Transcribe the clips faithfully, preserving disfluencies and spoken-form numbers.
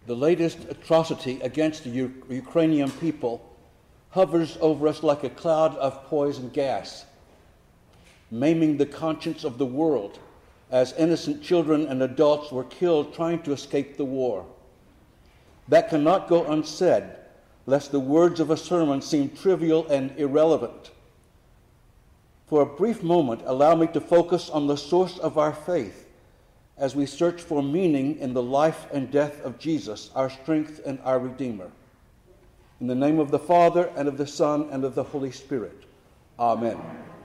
The latest atrocity against the U- Ukrainian people hovers over us like a cloud of poison gas, maiming the conscience of the world as innocent children and adults were killed trying to escape the war. That cannot go unsaid, lest the words of a sermon seem trivial and irrelevant. For a brief moment, allow me to focus on the source of our faith as we search for meaning in the life and death of Jesus, our strength and our Redeemer. In the name of the Father, and of the Son, and of the Holy Spirit. Amen.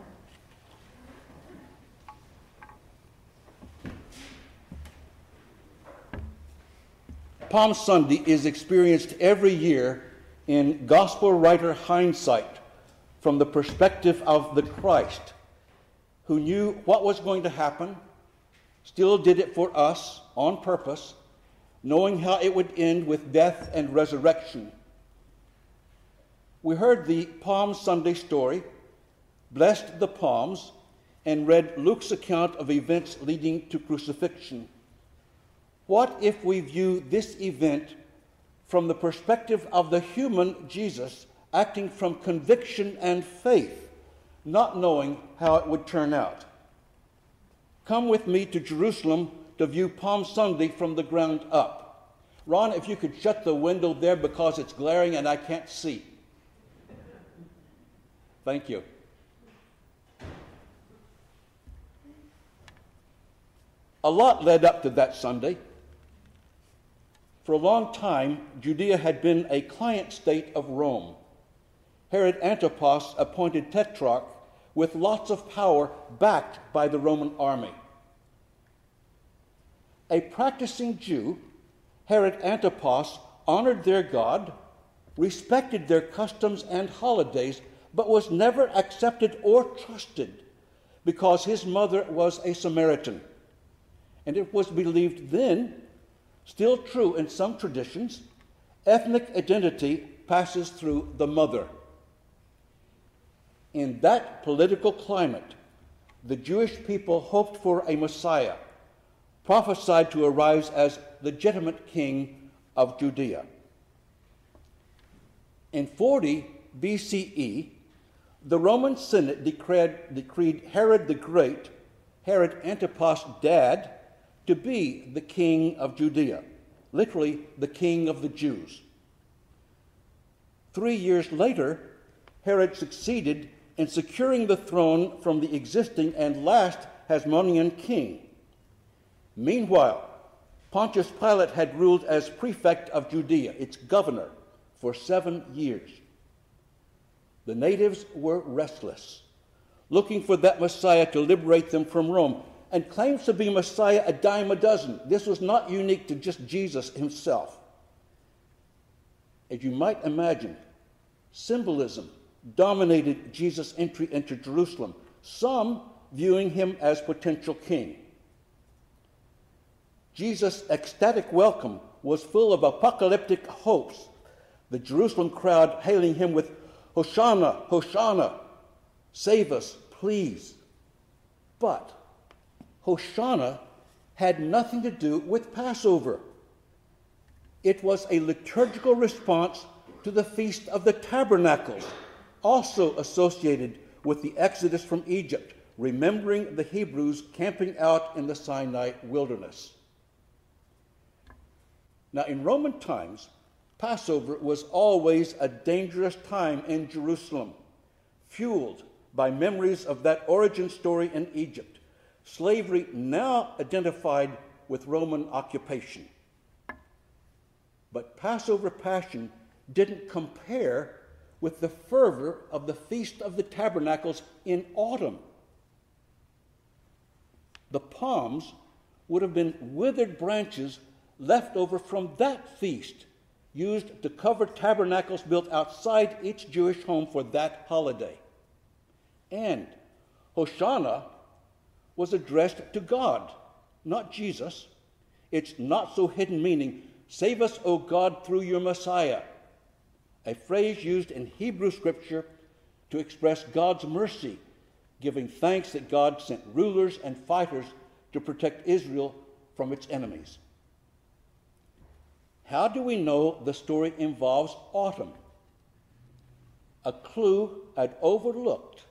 Palm Sunday is experienced every year in gospel writer hindsight from the perspective of the Christ, who knew what was going to happen, still did it for us on purpose, knowing how it would end with death and resurrection. We heard the Palm Sunday story, blessed the palms, and read Luke's account of events leading to crucifixion. What if we view this event from the perspective of the human Jesus, acting from conviction and faith, not knowing how it would turn out? Come with me to Jerusalem to view Palm Sunday from the ground up. Ron, if you could shut the window there because it's glaring and I can't see. Thank you. A lot led up to that Sunday. For a long time, Judea had been a client state of Rome. Herod Antipas appointed tetrarch with lots of power backed by the Roman army. A practicing Jew, Herod Antipas honored their God, respected their customs and holidays, but was never accepted or trusted because his mother was a Samaritan. And it was believed then, still true in some traditions, ethnic identity passes through the mother. In that political climate, the Jewish people hoped for a Messiah, prophesied to arise as legitimate king of Judea. In forty B C E, the Roman Senate decreed, decreed Herod the Great, Herod Antipas' dad, to be the king of Judea, literally the king of the Jews. Three years later, Herod succeeded in securing the throne from the existing and last Hasmonean king. Meanwhile, Pontius Pilate had ruled as prefect of Judea, its governor, for seven years. The natives were restless, looking for that Messiah to liberate them from Rome, and claims to be Messiah a dime a dozen. This was not unique to just Jesus himself. As you might imagine, symbolism dominated Jesus' entry into Jerusalem, some viewing him as potential king. Jesus' ecstatic welcome was full of apocalyptic hopes, the Jerusalem crowd hailing him with, "Hosanna, Hosanna, save us, please." But Hosanna had nothing to do with Passover. It was a liturgical response to the Feast of the Tabernacles, also associated with the Exodus from Egypt, remembering the Hebrews camping out in the Sinai wilderness. Now, in Roman times, Passover was always a dangerous time in Jerusalem, fueled by memories of that origin story in Egypt. Slavery now identified with Roman occupation. But Passover passion didn't compare with the fervor of the Feast of the Tabernacles in autumn. The palms would have been withered branches left over from that feast, used to cover tabernacles built outside each Jewish home for that holiday. And Hosanna was addressed to God, not Jesus. Its not-so-hidden meaning, "Save us, O God, through your Messiah," a phrase used in Hebrew scripture to express God's mercy, giving thanks that God sent rulers and fighters to protect Israel from its enemies. How do we know the story involves autumn? A clue I'd overlooked.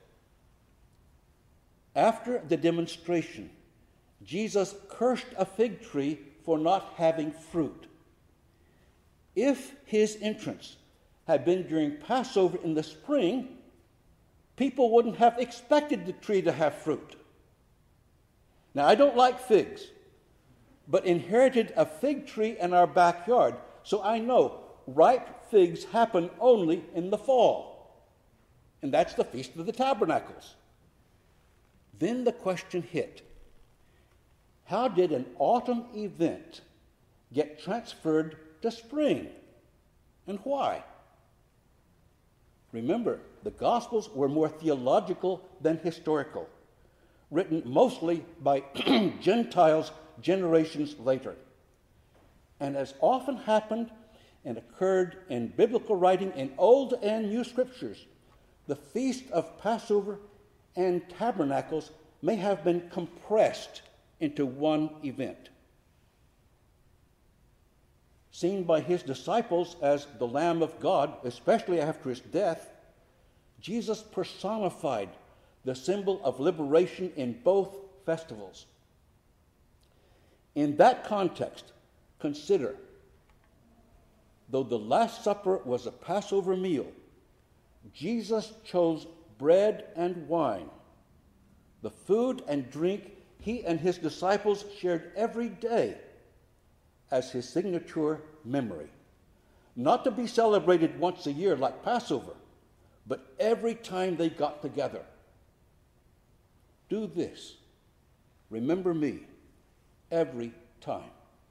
After the demonstration, Jesus cursed a fig tree for not having fruit. If his entrance had been during Passover in the spring, people wouldn't have expected the tree to have fruit. Now, I don't like figs, but inherited a fig tree in our backyard, so I know ripe figs happen only in the fall. And that's the Feast of the Tabernacles. Then the question hit. How did an autumn event get transferred to spring? And why? Remember, the Gospels were more theological than historical, written mostly by Gentiles generations later. And as often happened and occurred in biblical writing in Old and New Scriptures, the Feast of Passover and Tabernacles may have been compressed into one event. Seen by his disciples as the Lamb of God, especially after his death, Jesus personified the symbol of liberation in both festivals. In that context, consider, though the Last Supper was a Passover meal, Jesus chose bread and wine, the food and drink he and his disciples shared every day, as his signature memory, not to be celebrated once a year like Passover, but every time they got together. Do this. Remember me every time.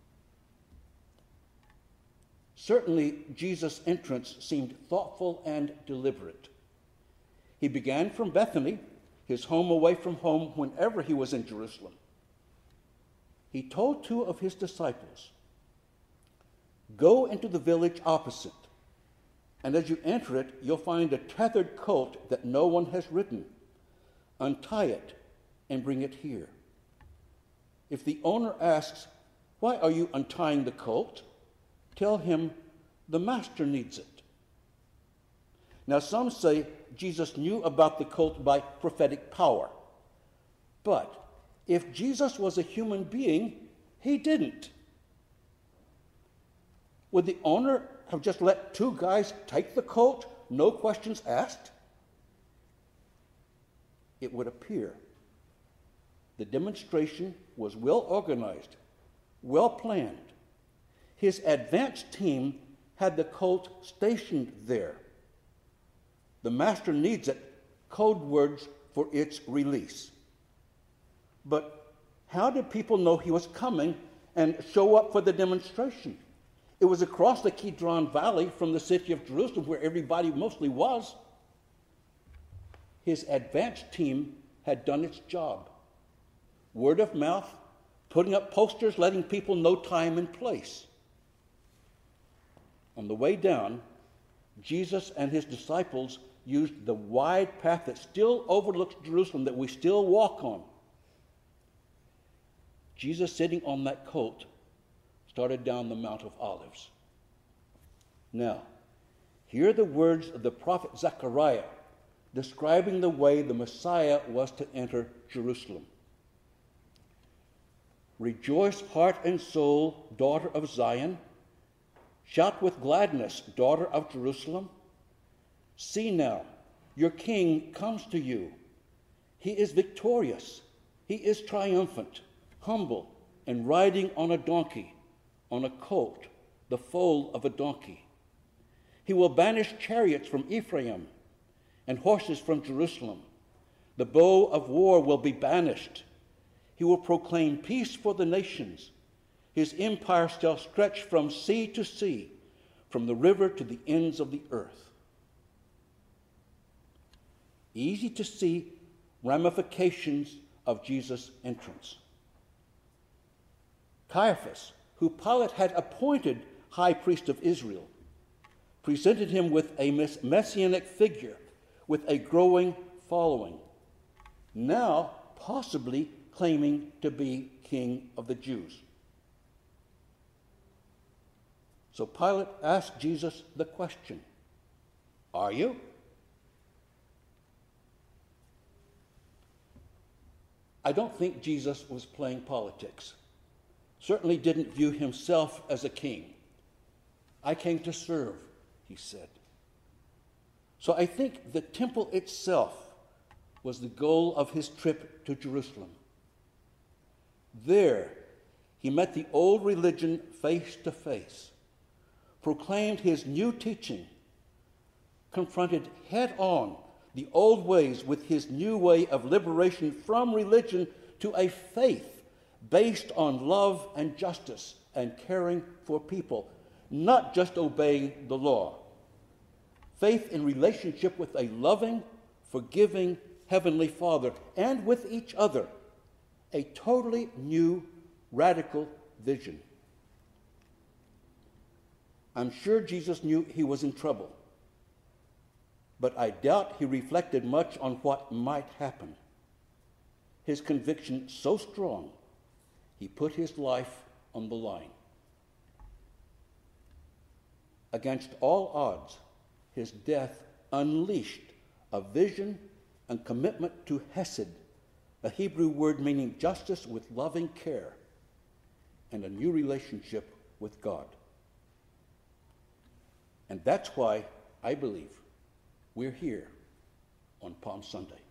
Certainly, Jesus' entrance seemed thoughtful and deliberate. He began from Bethany, his home away from home whenever he was in Jerusalem. He told two of his disciples, "Go into the village opposite, and as you enter it, you'll find a tethered colt that no one has ridden. Untie it and bring it here. If the owner asks, 'Why are you untying the colt?' tell him, 'The master needs it.'" Now, some say Jesus knew about the colt by prophetic power. But if Jesus was a human being, he didn't. Would the owner have just let two guys take the colt, no questions asked? It would appear the demonstration was well organized, well planned. His advance team had the colt stationed there. The master needs it, code words for its release. But how did people know he was coming and show up for the demonstration? It was across the Kidron Valley from the city of Jerusalem, where everybody mostly was. His advance team had done its job. Word of mouth, putting up posters, letting people know time and place. On the way down, Jesus and his disciples used the wide path that still overlooks Jerusalem, that we still walk on. Jesus, sitting on that colt, started down the Mount of Olives. Now, hear the words of the prophet Zechariah describing the way the Messiah was to enter Jerusalem. "Rejoice, heart and soul, daughter of Zion. Shout with gladness, daughter of Jerusalem. See now, your king comes to you. He is victorious. He is triumphant, humble, and riding on a donkey, on a colt, the foal of a donkey. He will banish chariots from Ephraim and horses from Jerusalem. The bow of war will be banished. He will proclaim peace for the nations. His empire shall stretch from sea to sea, from the river to the ends of the earth." Easy to see ramifications of Jesus' entrance. Caiaphas, who Pilate had appointed high priest of Israel, presented him with a messianic figure with a growing following, now possibly claiming to be king of the Jews. So Pilate asked Jesus the question, "Are you?" I don't think Jesus was playing politics. Certainly didn't view himself as a king. "I came to serve," he said. So I think the temple itself was the goal of his trip to Jerusalem. There, he met the old religion face to face, proclaimed his new teaching, confronted head on the old ways with his new way of liberation from religion to a faith based on love and justice and caring for people, not just obeying the law. Faith in relationship with a loving, forgiving Heavenly Father and with each other. A totally new, radical vision. I'm sure Jesus knew he was in trouble, but I doubt he reflected much on what might happen. His conviction so strong, he put his life on the line. Against all odds, his death unleashed a vision and commitment to hesed, a Hebrew word meaning justice with loving care, and a new relationship with God. And that's why I believe we're here on Palm Sunday.